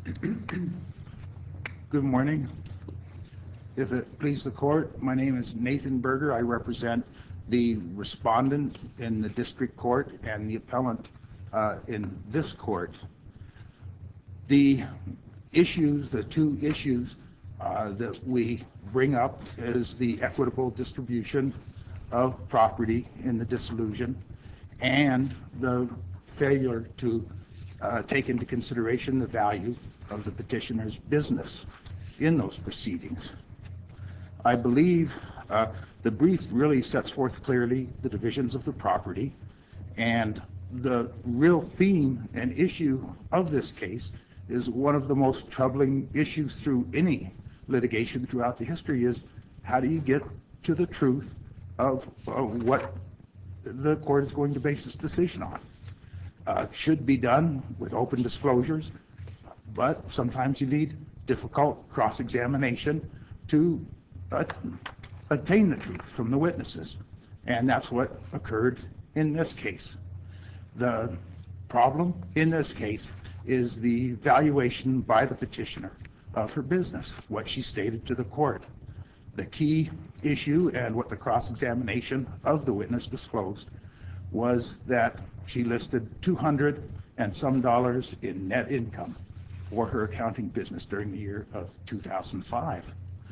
Good morning. If it please the court, my name is Nathan Berger. I represent the respondent in the district court and the appellant in this court. The two issues that we bring up is the equitable distribution of property in the dissolution and the failure to take into consideration the value of the petitioner's business in those proceedings. I believe the brief really sets forth clearly the divisions of the property, and the real theme and issue of this case is one of the most troubling issues through any litigation throughout the history is how do you get to the truth of what the court is going to base its decision on. Should be done with open disclosures, but sometimes you need difficult cross-examination to attain the truth from the witnesses, and that's what occurred in this case. The problem in this case is the valuation by the petitioner of her business, what she stated to the court. The key issue and what the cross-examination of the witness disclosed was that she listed $200 and some in net income for her accounting business during the year of 2005.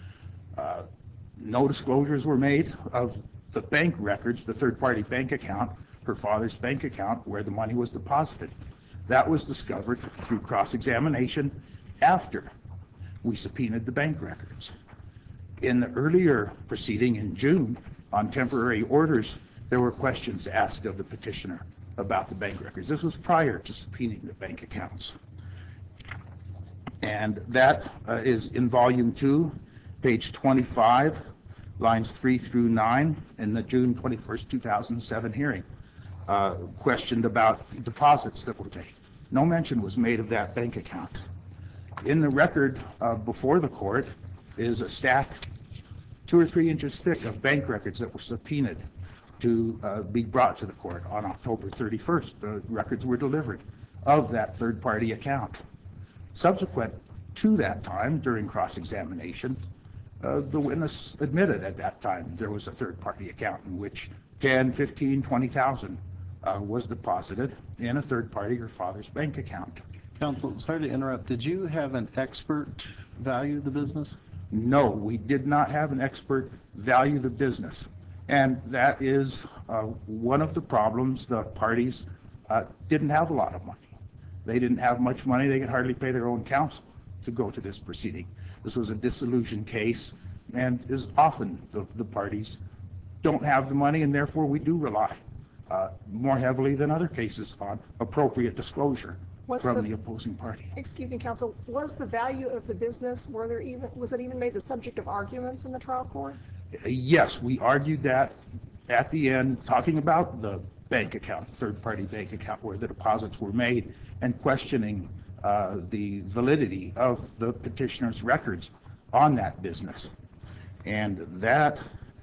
No disclosures were made of the bank records, the third-party bank account, her father's bank account, where the money was deposited. That was discovered through cross-examination after we subpoenaed the bank records. In the earlier proceeding in June on temporary orders, there were questions asked of the petitioner about the bank records. This was prior to subpoenaing the bank accounts. And that is in volume 2, page 25, lines 3 through 9 in the June 21st, 2007 hearing. Questioned about deposits that were made. No mention was made of that bank account. In the record before the court is a stack 2 or 3 inches thick of bank records that were subpoenaed to be brought to the court on October 31st. The records were delivered of that third-party account. Subsequent to that time, during cross-examination, the witness admitted at that time there was a third-party account in which 10, 15, 20,000 was deposited in a third-party, her father's bank account. Counsel, sorry to interrupt. Did you have an expert value the business? No, we did not have an expert value the business. And that is one of the problems. The parties didn't have a lot of money. They didn't have much money. They could hardly pay their own counsel to go to this proceeding. This was a dissolution case, and is often the parties don't have the money, and therefore we do rely more heavily than other cases on appropriate disclosure from the opposing party. Excuse me, counsel, was the value of the business, was it even made the subject of arguments in the trial court? Yes, we argued that at the end, talking about the bank account, third-party bank account where the deposits were made, and questioning the validity of the petitioner's records on that business. And that,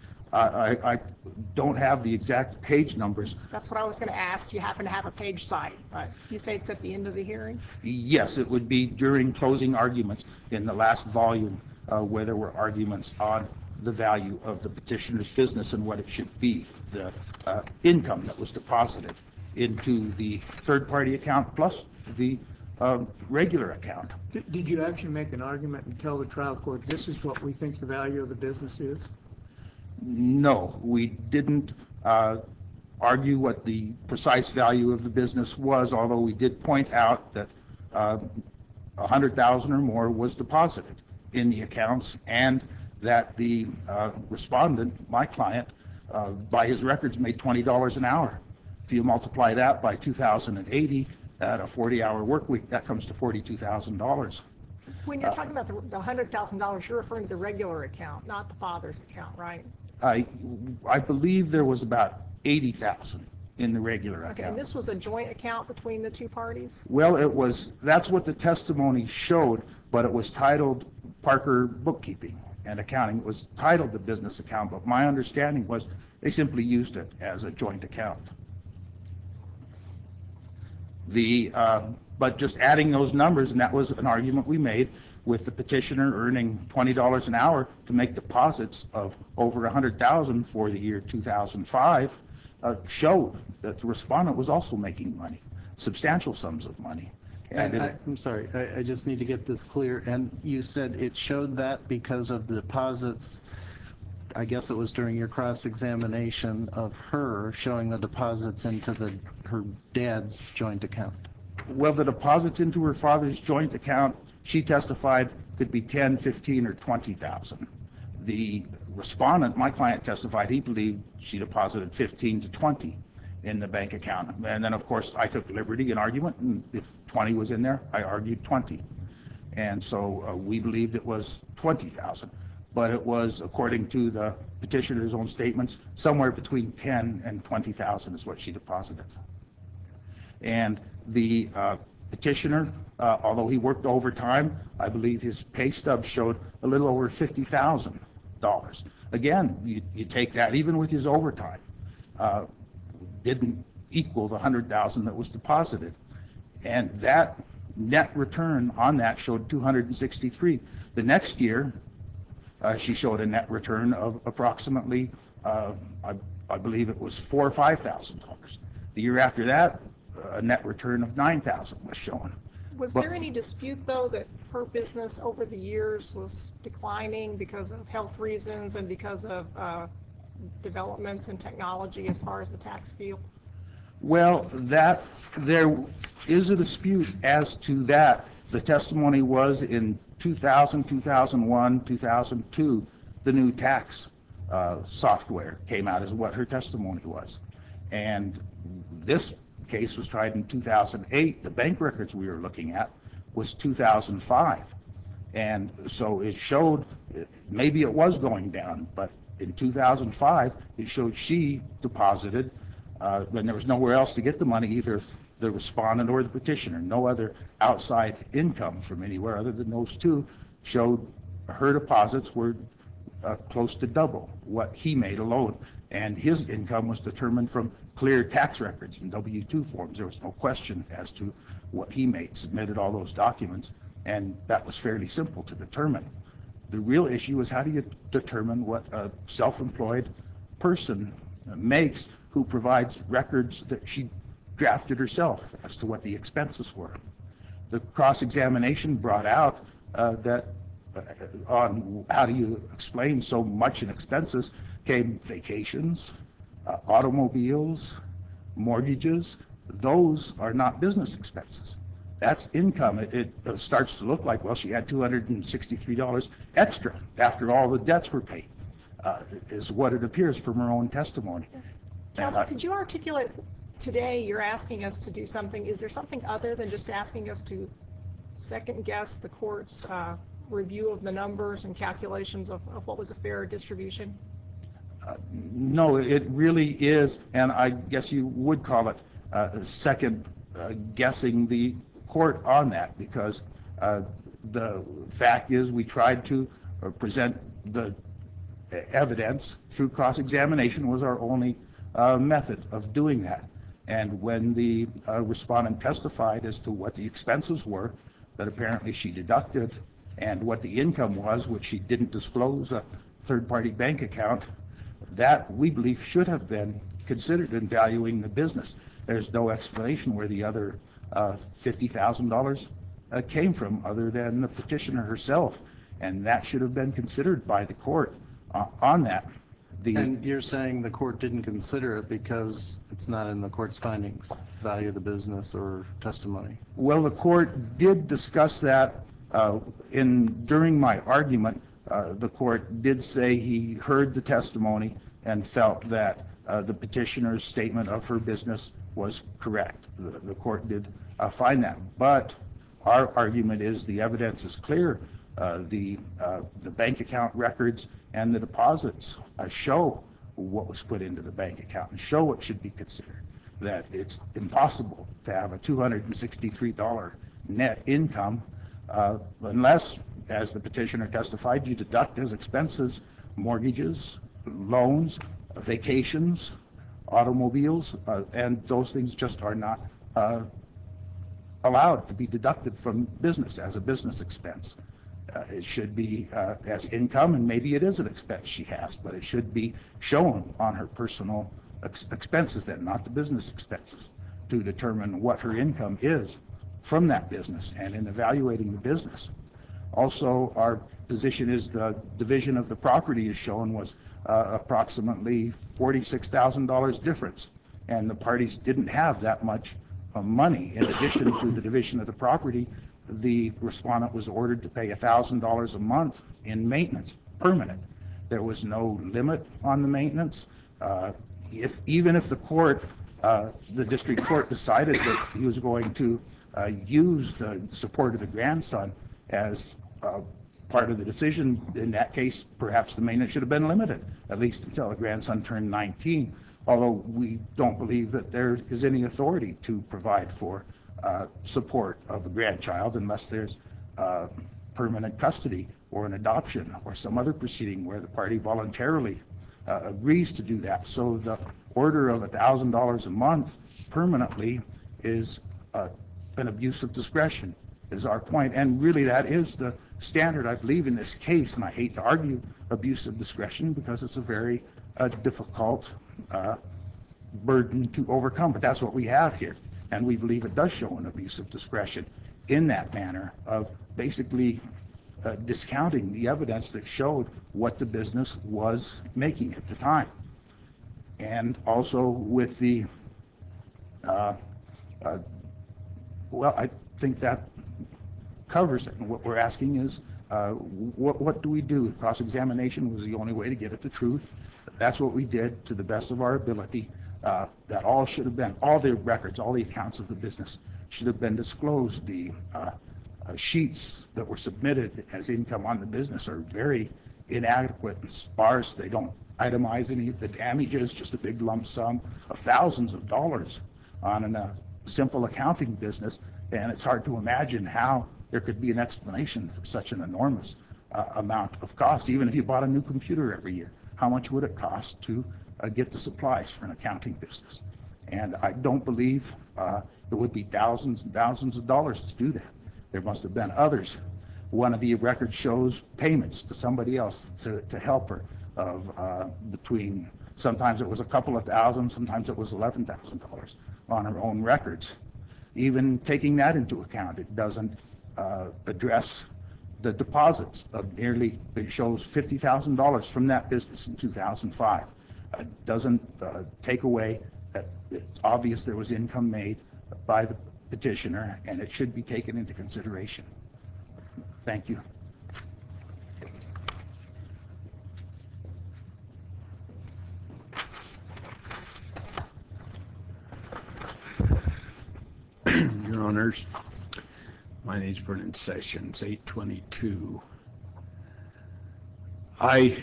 I don't have the exact page numbers. That's what I was going to ask. You happen to have a page cite, right? You say it's at the end of the hearing? Yes, it would be during closing arguments in the last volume where there were arguments on the value of the petitioner's business and what it should be, the income that was deposited into the third-party account plus the regular account. Did you actually make an argument and tell the trial court this is what we think the value of the business is? No, we didn't argue what the precise value of the business was, although we did point out that $100,000 or more was deposited in the accounts, and that the respondent, my client, by his records made $20 an hour. If you multiply that by 2,080 at a 40-hour work week, that comes to $42,000. When you're talking about the $100,000, you're referring to the regular account, not the father's account, right? I believe there was about 80,000 in the regular account. And this was a joint account between the two parties? Well, that's what the testimony showed, but it was titled Parker Bookkeeping and Accounting. It was titled the business account, but my understanding was they simply used it as a joint account. But just adding those numbers, and that was an argument we made with the petitioner earning $20 an hour to make deposits of over $100,000 for the year 2005, showed that the respondent was also making money, substantial sums of money. I'm sorry, I just need to get this clear. And you said it showed that because of the deposits. I guess it was during your cross-examination of her showing the deposits into her dad's joint account. Well, the deposits into her father's joint account, she testified, could be 10, 15, or 20,000. The respondent, my client, testified he believed she deposited 15 to 20 in the bank account. And then, of course, I took liberty in argument, and if 20 was in there, I argued 20. And so we believed it was 20,000. But it was, according to the petitioner's own statements, somewhere between 10 and 20,000 is what she deposited. And the petitioner, although he worked overtime, I believe his pay stub showed a little over $50,000. Again, you take that, even with his overtime, didn't equal the $100,000 that was deposited. And that net return on that showed $263. The next year, she showed a net return of approximately, I believe it was $4,000 or $5,000. The year after that, a net return of $9,000 was shown. Was there any dispute, though, that her business over the years was declining because of health reasons and because of developments in technology as far as the tax field? Well, there is a dispute as to that. The testimony was in 2000, 2001, 2002, the new tax software came out as what her testimony was. And this case was tried in 2008. The bank records we were looking at was 2005. And so it showed, maybe it was going down, but in 2005, it showed she deposited, when there was nowhere else to get the money, either the respondent or the petitioner, no other outside income from anywhere other than those two, showed her deposits were close to double what he made alone. And his income was determined from clear tax records and W-2 forms. There was no question as to what he made, submitted all those documents, and that was fairly simple to determine. The real issue is, how do you determine what a self-employed person makes who provides records that she drafted herself as to what the expenses were? The cross-examination brought out that on how do you explain so much in expenses came vacations, automobiles, mortgages. Those are not business expenses. That's income. It starts to look like, well, she had $263 extra after all the debts were paid, is what it appears from her own testimony. Counsel, could you articulate today you're asking us to do something? Is there something other than just asking us to second guess the court's review of the numbers and calculations of what was a fair distribution? No, it really is, and I guess you would call it second guessing the court on that, because the fact is we tried to present the evidence through cross-examination was our only method of doing that. And when the respondent testified as to what the expenses were that apparently she deducted and what the income was, which she didn't disclose, a third-party bank account, that we believe should have been considered in valuing the business. There's no explanation where the other $50,000 came from other than the petitioner herself, and that should have been considered by the court on that. And you're saying the court didn't consider it because it's not in the court's findings, value of the business or testimony? Well, the court did discuss that during my argument. The court did say he heard the testimony and felt that the petitioner's statement of her business was correct. The court did find that. But our argument is the evidence is clear. The bank account records and the deposits show what was put into the bank account and show what should be considered, that it's impossible to have a $263 net income unless, as the petitioner testified, you deduct as expenses mortgages, loans, vacations, automobiles, and those things just are not allowed to be deducted from business as a business expense. It should be as income, and maybe it is an expense she has, but it should be shown on her personal expenses then, not the business expenses, to determine what her income is from that business and in evaluating the business. Also, our position is the division of the property is shown was approximately $46,000 difference, and the parties didn't have that much money. In addition to the division of the property, the respondent was ordered to pay $1,000 a month in maintenance, permanent. There was no limit on the maintenance. Even if the court, the district court, decided that he was going to use the support of the grandson as part of the decision, in that case, perhaps the maintenance should have been limited, at least until the grandson turned 19, although we don't believe that there is any authority to provide for support of a grandchild unless there's permanent custody or an adoption or some other proceeding where the party voluntarily agrees to do that. So the order of $1,000 a month permanently is an abuse of discretion, is our point. And really that is the standard, I believe, in this case. And I hate to argue abuse of discretion because it's a very difficult burden to overcome, but that's what we have here. And we believe it does show an abuse of discretion in that manner of basically discounting the evidence that showed what the business was making at the time. And also with the, well, I think that covers it. And what we're asking is, what do we do? Cross-examination was the only way to get at the truth. That's what we did to the best of our ability. That all should have been, all the records, all the accounts of the business should have been disclosed. The sheets that were submitted as income on the business are very inadequate and sparse. They don't itemize any of the damages, just a big lump sum of thousands of dollars on a simple accounting business. And it's hard to imagine how there could be an explanation for such an enormous amount of cost. Even if you bought a new computer every year, how much would it cost to get the supplies for an accounting business? And I don't believe it would be thousands and thousands of dollars to do that. There must have been others. One of the records shows payments to somebody else to help her of between, sometimes it was a couple of thousand, sometimes it was $11,000 on her own records. Even taking that into account, it doesn't address the deposits of nearly, it shows $50,000 from that business in 2005. It doesn't take away that it's obvious there was income made by the petitioner, and it should be taken into consideration. Thank you. Your Honors, my name is Vernon Sessions, 822. I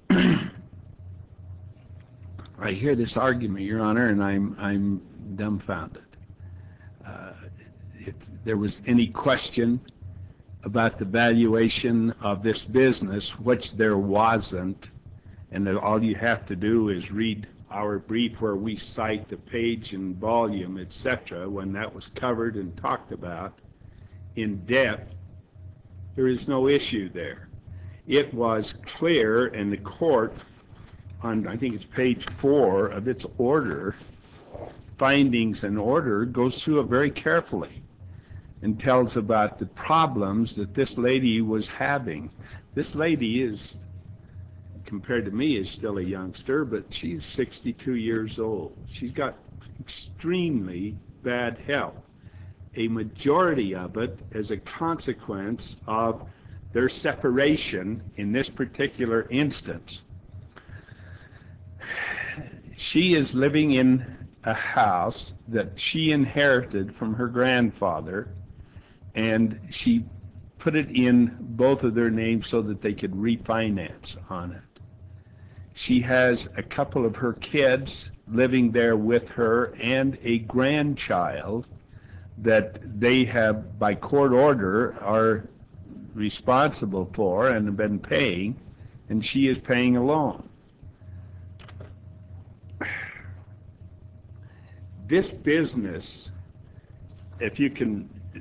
hear this argument, Your Honor, and I'm dumbfounded. If there was any question about the valuation of this business, which there wasn't, and that all you have to do is read our brief where we cite the page and volume, etc., when that was covered and talked about in depth, there is no issue there. It was clear, and the court, on I think it's page 4 of its order, findings and order, goes through it very carefully and tells about the problems that this lady was having. This lady is, compared to me, is still a youngster, but she's 62 years old. She's got extremely bad health. A majority of it as a consequence of their separation in this particular instance. She is living in a house that she inherited from her grandfather, and she put it in both of their names so that they could refinance on it. She has a couple of her kids living there with her and a grandchild that they have, by court order, are responsible for and have been paying, and she is paying alone. This business, if you can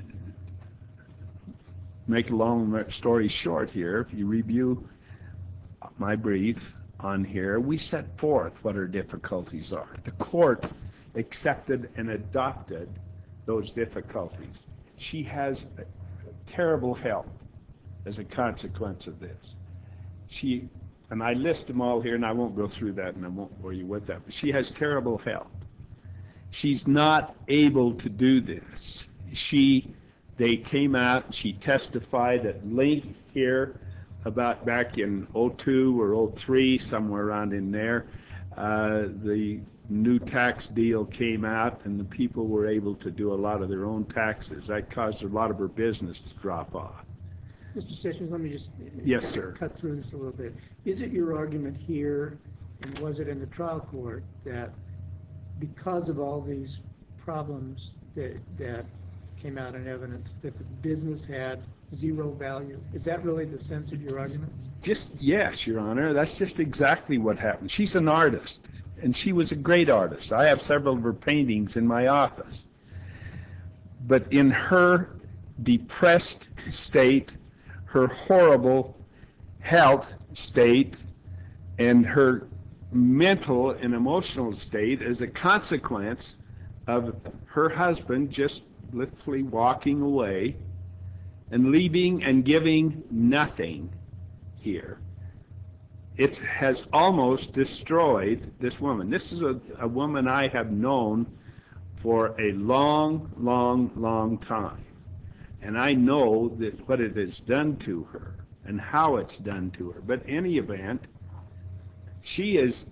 make a long story short here, if you review my brief on here, we set forth what her difficulties are. The court accepted and adopted those difficulties. She has terrible health as a consequence of this. And I list them all here, and I won't go through that, and I won't bore you with that, but she has terrible health. She's not able to do this. They came out, she testified at length here about back in '02 or '03, somewhere around in there. The new tax deal came out, and the people were able to do a lot of their own taxes. That caused a lot of her business to drop off. Mr. Sessions, let me just Yes, sir. cut through this a little bit. Is it your argument here, and was it in the trial court, that because of all these problems that came out in evidence, that the business had zero value? Is that really the sense of your argument? Yes, Your Honor. That's just exactly what happened. She's an artist, and she was a great artist. I have several of her paintings in my office. But in her depressed state, her horrible health state, and her mental and emotional state as a consequence of her husband just literally walking away and leaving and giving nothing here. It has almost destroyed this woman. This is a woman I have known for a long, long, long time. And I know that what it has done to her and how it's done to her. But in any event, she is,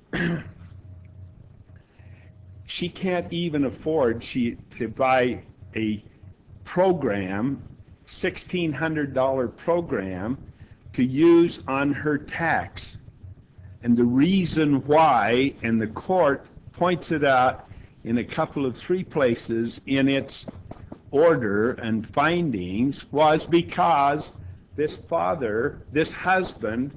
she can't even afford to buy a program, $1,600 program, to use on her tax. And the reason why, and the court points it out in a couple of 3 places in its order and findings, was because this father, this husband,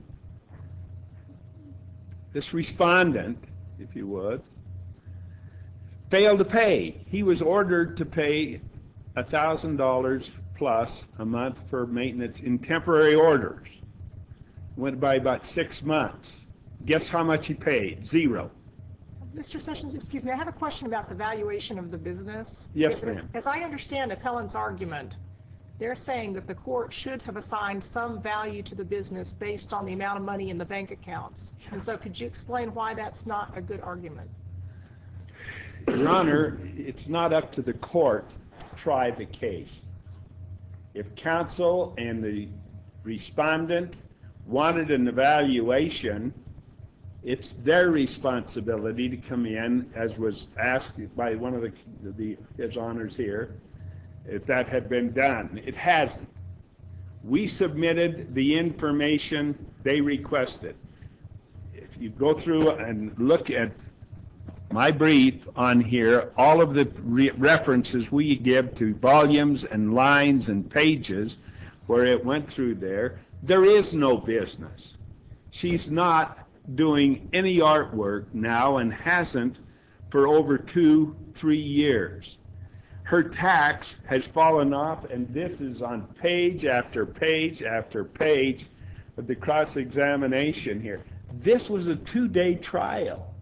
this respondent, if you would, failed to pay. He was ordered to pay $1,000 plus a month for maintenance in temporary orders. Went by about 6 months. Guess how much he paid? Zero. Mr. Sessions, excuse me, I have a question about the valuation of the business. Yes, ma'am. As I understand appellant's argument, they're saying that the court should have assigned some value to the business based on the amount of money in the bank accounts. And so could you explain why that's not a good argument? Your Honor, it's not up to the court to try the case. If counsel and the respondent wanted an evaluation, it's their responsibility to come in, as was asked by one of his honors here, if that had been done. It hasn't. We submitted the information they requested. If you go through and look at my brief on here, all of the references we give to volumes and lines and pages where it went through there is no business. She's not doing any artwork now and hasn't for over 2-3 years. Her tax has fallen off, and this is on page after page after page of the cross-examination here. This was a 2-day trial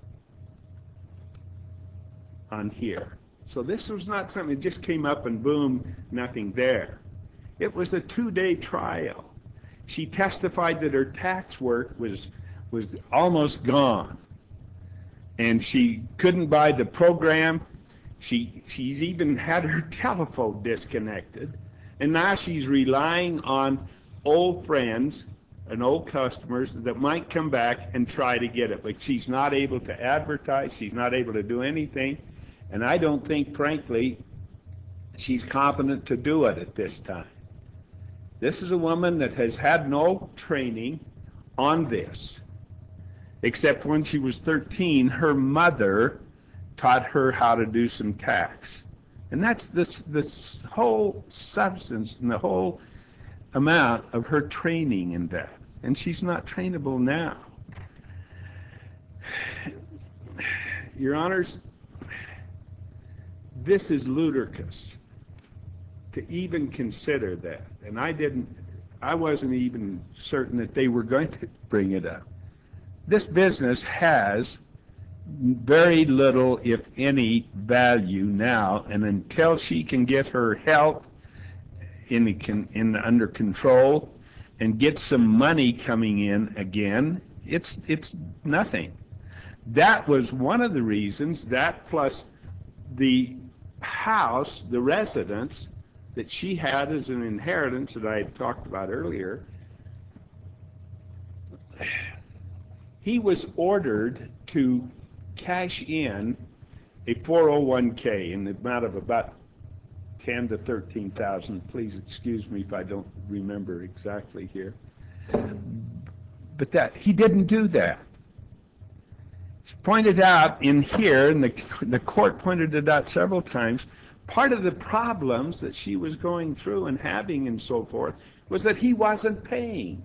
on here. So this was not something that just came up and boom, nothing there. It was a 2-day trial. She testified that her tax work was almost gone, and she couldn't buy the program. She's even had her telephone disconnected, and now she's relying on old friends and old customers that might come back and try to get it, but she's not able to advertise. She's not able to do anything, and I don't think, frankly, she's competent to do it at this time. This is a woman that has had no training on this, except when she was 13, her mother taught her how to do some tax. And that's this whole substance and the whole amount of her training in that. And she's not trainable now. Your Honors, this is ludicrous to even consider that. And I didn't, I wasn't even certain that they were going to bring it up. This business has very little, if any, value now, and until she can get her health under control and get some money coming in again, it's nothing. That was one of the reasons, that plus the house, the residence that she had as an inheritance that I had talked about earlier. He was ordered to cash in a 401k in the amount of about 10 to 13,000. Please excuse me if I don't remember exactly here. But that he didn't do that. It's pointed out in here, and the court pointed it out several times, part of the problems that she was going through and having and so forth was that he wasn't paying.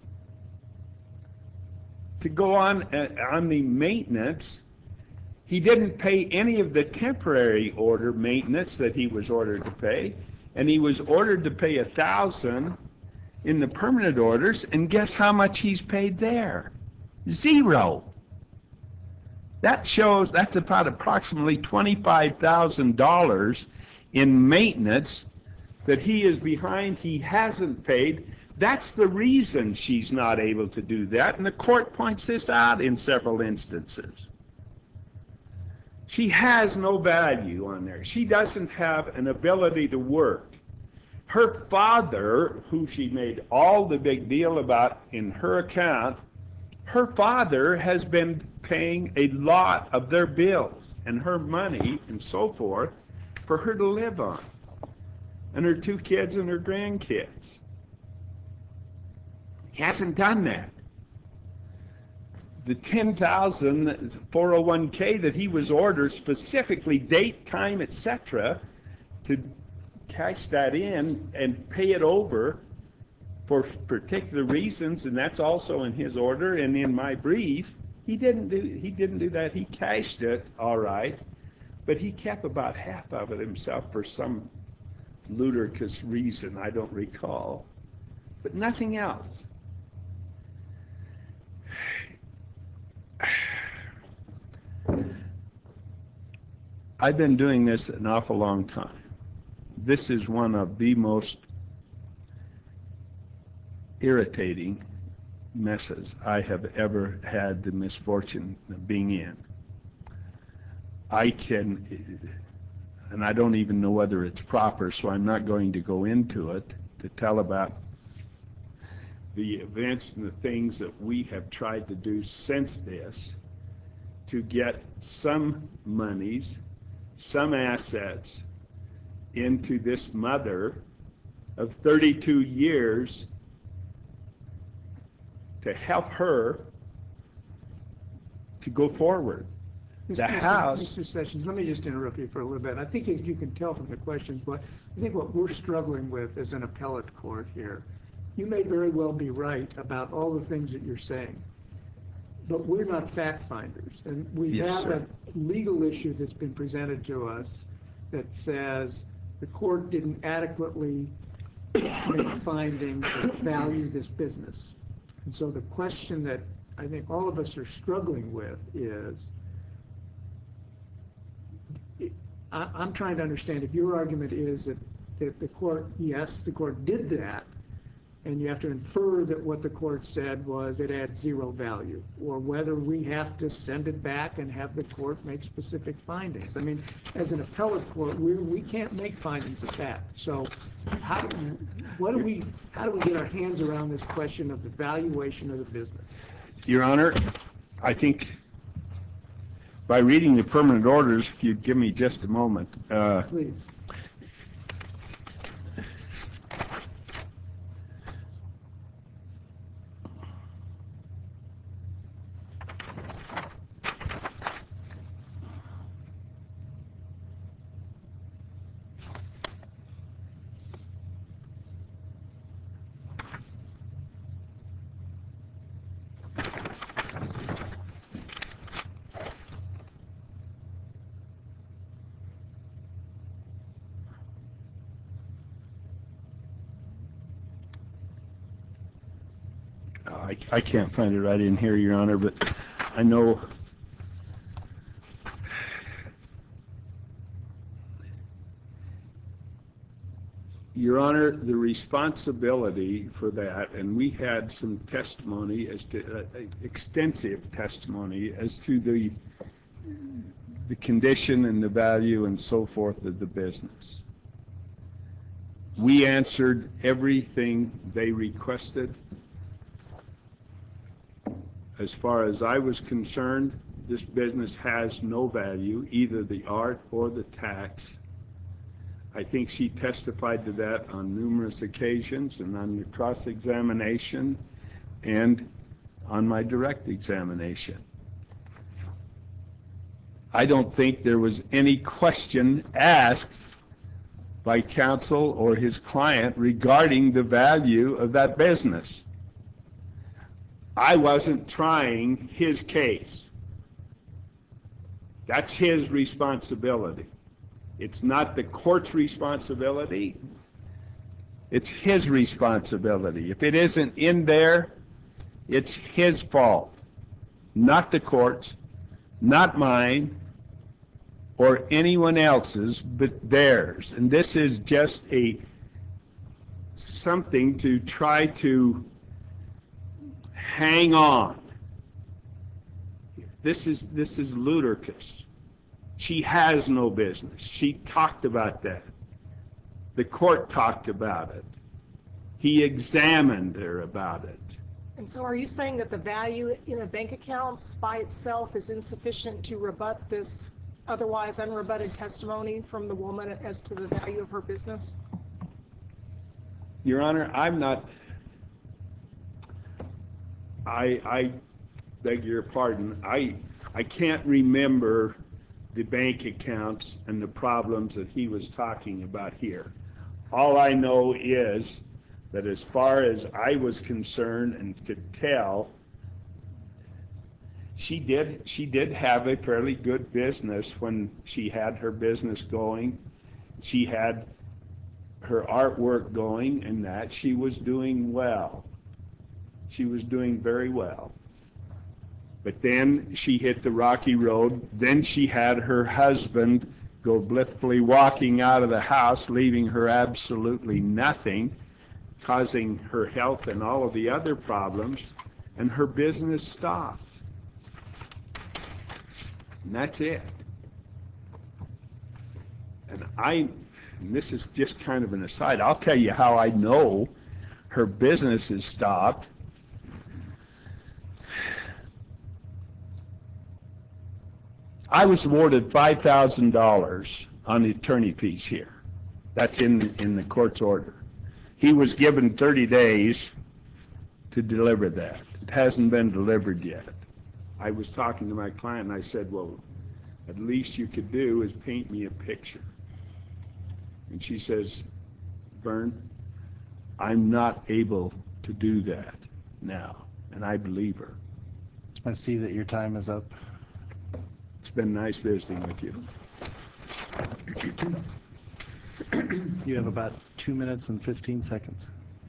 To go on the maintenance, he didn't pay any of the temporary order maintenance that he was ordered to pay, and he was ordered to pay $1,000 in the permanent orders, and guess how much he's paid there? Zero. That shows that's about approximately $25,000 in maintenance that he is behind, he hasn't paid. That's the reason she's not able to do that, and the court points this out in several instances. She has no value on there. She doesn't have an ability to work. Her father, who she made all the big deal about in her account, her father has been paying a lot of their bills and her money and so forth for her to live on, and her 2 kids and her grandkids. He hasn't done that. The 10,000 401k that he was ordered, specifically date, time, etc., to cash that in and pay it over for particular reasons, and that's also in his order and in my brief. He didn't do that. He cashed it, all right, but he kept about half of it himself for some ludicrous reason I don't recall, but nothing else. I've been doing this an awful long time. This is one of the most irritating messes I have ever had the misfortune of being in. And I don't even know whether it's proper, so I'm not going to go into it to tell about the events and the things that we have tried to do since this to get some monies, some assets into this mother of 32 years to help her to go forward. The house. Mr. Sessions, let me just interrupt you for a little bit. I think as you can tell from the questions, I think what we're struggling with as an appellate court here, you may very well be right about all the things that you're saying, but we're not fact finders. And we Yes, have sir. a legal issue that's been presented to us that says the court didn't adequately make findings that value this business. And so the question that I think all of us are struggling with is, I'm trying to understand if your argument is that the court, yes, the court did that, and you have to infer that what the court said was it adds zero value, or whether we have to send it back and have the court make specific findings. I mean, as an appellate court, we can't make findings of fact. So how do we get our hands around this question of the valuation of the business? Your Honor, I think by reading the permanent orders, if you'd give me just a moment. Please. I can't find it right in here, Your Honor, but I know Your Honor, the responsibility for that, and we had some testimony as to extensive testimony as to the condition and the value and so forth of the business. We answered everything they requested. As far as I was concerned, this business has no value, either the art or the tax. I think she testified to that on numerous occasions and on the cross-examination and on my direct examination. I don't think there was any question asked by counsel or his client regarding the value of that business. I wasn't trying his case. That's his responsibility. It's not the court's responsibility. It's his responsibility. If it isn't in there, it's his fault, not the court's, not mine, or anyone else's, but theirs. And this is just something to try to hang on. This is ludicrous. She has no business. She talked about that. The court talked about it. He examined her about it. And so are you saying that the value in the bank accounts by itself is insufficient to rebut this otherwise unrebutted testimony from the woman as to the value of her business? Your Honor, I'm not, I beg your pardon, I can't remember the bank accounts and the problems that he was talking about here. All I know is that as far as I was concerned and could tell, she did have a fairly good business when she had her business going. She had her artwork going, and that she was doing well. She was doing very well. But then she hit the rocky road. Then she had her husband go blithely walking out of the house, leaving her absolutely nothing, causing her health and all of the other problems, and her business stopped. And that's it. And this is just kind of an aside, I'll tell you how I know her business has stopped. I was awarded $5,000 on attorney fees here. That's in the court's order. He was given 30 days to deliver that. It hasn't been delivered yet. I was talking to my client and I said, well, at least you could do is paint me a picture. And she says, Vern, I'm not able to do that now. And I believe her. I see that your time is up. It's been nice visiting with you. You have about 2 minutes and 15 seconds.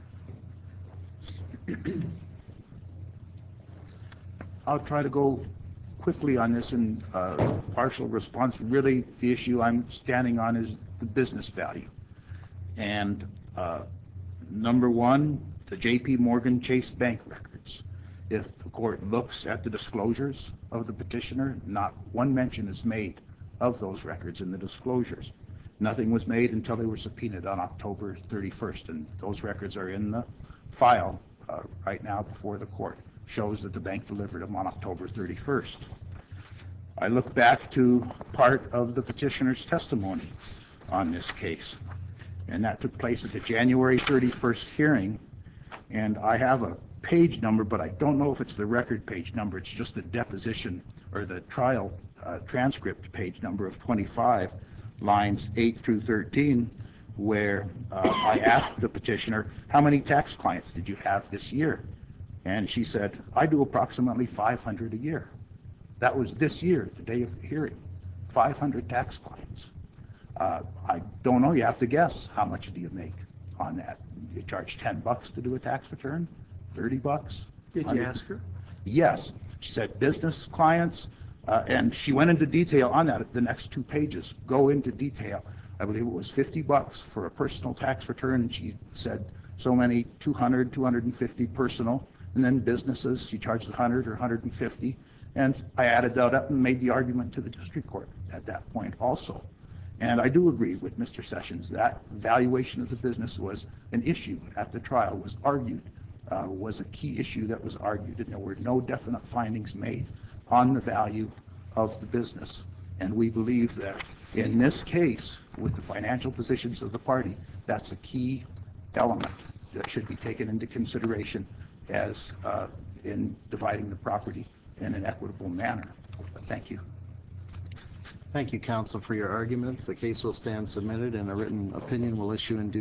I'll try to go quickly on this in partial response. Really, the issue I'm standing on is the business value. And number one, the J.P. Morgan Chase Bank records. If the court looks at the disclosures of the petitioner, not one mention is made of those records in the disclosures. Nothing was made until they were subpoenaed on October 31st, and those records are in the file right now before the court. Shows that the bank delivered them on October 31st. I look back to part of the petitioner's testimony on this case, and that took place at the January 31st hearing, and I have a page number, but I don't know if it's the record page number. It's just the deposition or the trial transcript page number of 25, lines 8 through 13, where I asked the petitioner, how many tax clients did you have this year? And she said, I do approximately 500 a year. That was this year, the day of the hearing, 500 tax clients. I don't know, you have to guess, how much do you make on that? You charge $10 to do a tax return, $30, Did you ask her? Yes. She said business clients, and she went into detail on that. The next 2 pages go into detail. I believe it was $50 for a personal tax return, and she said so many, 200, 250 personal, and then businesses, she charged 100 or 150. And I added that up and made the argument to the district court at that point also. And I do agree with Mr. Sessions that valuation of the business was an issue at the trial, was argued, was a key issue that was argued, and there were no definite findings made on the value of the business. And we believe that in this case, with the financial positions of the party, that's a key element that should be taken into consideration as in dividing the property in an equitable manner. But thank you. Thank you, counsel, for your arguments. The case will stand submitted and a written opinion will issue in due